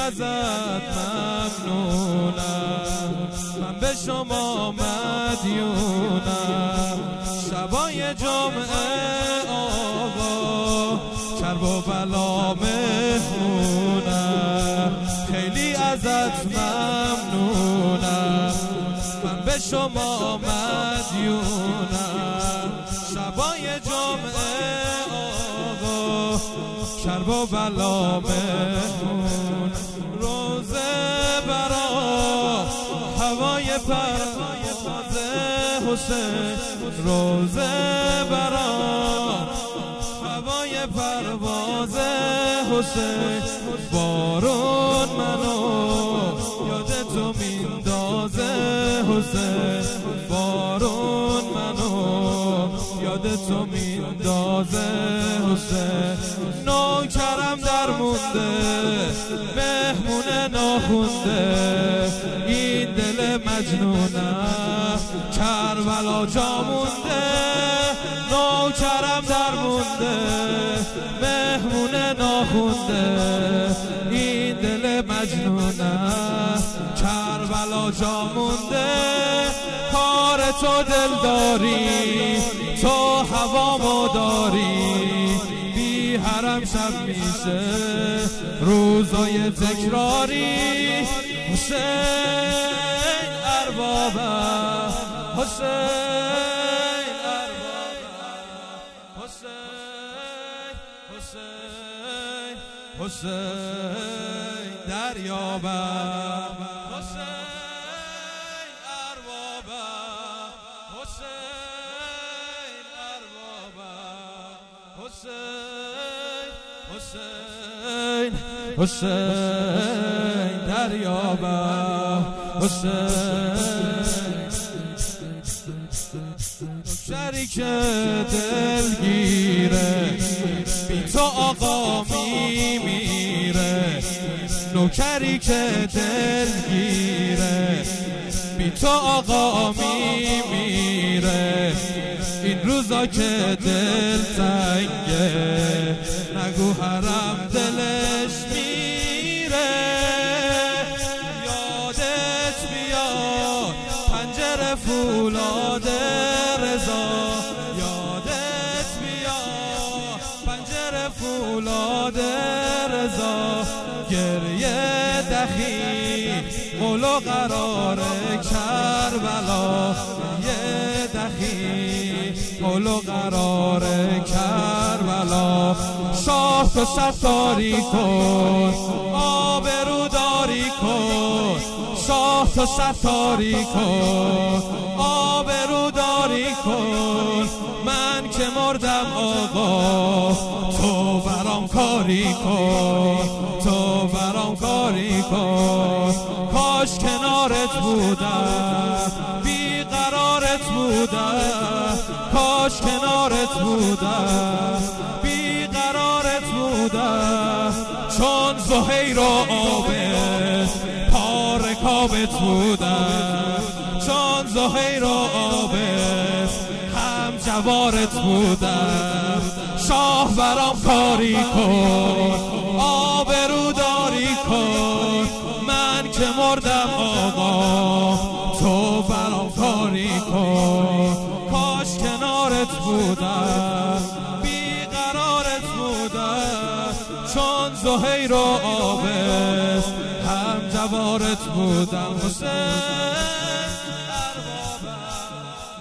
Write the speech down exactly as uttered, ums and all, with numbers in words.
ازت ممنونم، من به شما مدیونم. شبای جمعه آقا کرب و بلا مهمونم، خیلی ازت ممنونم، من به شما مدیونم. شبای جمعه آقا کرب و بلا مهمون، روزه برا هوای پرواز حسین، روزه برا هوای پرواز حسین. بارون منو یاد تو میندازه حسین، بارون منو یاد تو میندازه حسین. نوکرم در مونده مهمون ناخونده، این دل مجنونم کربلا جا مونده. نوکرم در مونده مهمون ناخونده، این دل مجنونم کربلا جا مونده. کار تو دلداری، تو هوامو داری، بی حرم شب میشه روزای تکراری. حسین اربابم، حسین اربابم، حسین حسین حسین دریابم، حسین اربابم، حسین اربابم، حسین حسین حسین دریابم، حسین شریک دلگیره، بی تو آقا میمیره. نوکری که دلگیره، بی تو آقا میمیره. این روزا که دل تنگه، نگو حرم دلش میره. یادت بیاد پنجره فولاد رضا، یادت بیاد پنجره فولاد رضا. گریه دخی قولو قرار کربلا، یه دخی قولو قرار کربلا. شاه تو ستاری کن، آبروداری کن، شاه تو ستاری کن، آبروداری کن. من که مردم آقا تو برام کاری کن، تو برام کاری کن. کاش کنارت بودم، بیقرارت بودم، کاش کنارت بودم، بیقرارت بودم. چون زهیر و عابد پا رکابت بودم، چون زهیر و عابد هم جوارت بودم. شاه برام کاری کن، آبروداری کن. من که مردم آقا تو برام کاری کن. کاش کنارت بودم، بیقرارت بودم. چون زهیر و عابد هم جوارت بودم. حسین